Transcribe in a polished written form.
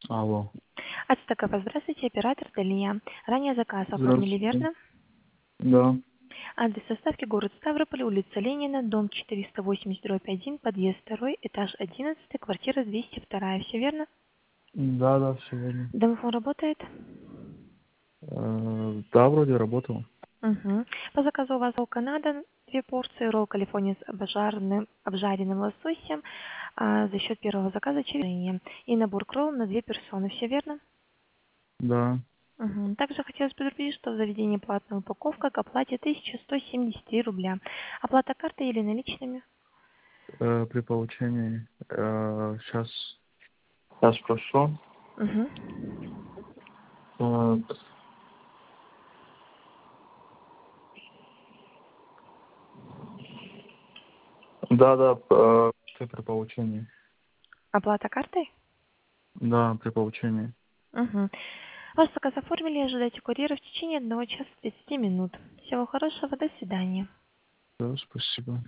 Алло. Ацтекова, здравствуйте, оператор Далия. Ранее заказ оформили, Здравствуйте. верно? Да. Адрес доставки город Ставрополь, улица Ленина, дом 480/1, подъезд 2, этаж 11, квартира 202. Все верно? Да, да, все верно. Домофон работает? Да, вроде работал. Угу. По заказу у вас ролл Канада, 2 порции, ролл Калифорния с обжаренным лососем, за счет первого заказа через и набор кролл на 2 персоны. Все верно? Да. Мгм. Также хотелось предупредить, что в заведении платная упаковка к оплате 1173 рубля. Оплата картой или наличными? При получении. Сейчас прошу. Мгм. Так. Да, да, при получении. Оплата картой? Да, при получении. Угу. Ваш заказ оформили, ожидайте курьера в течение 1 часа 30 минут. Всего хорошего, до свидания. Да, спасибо.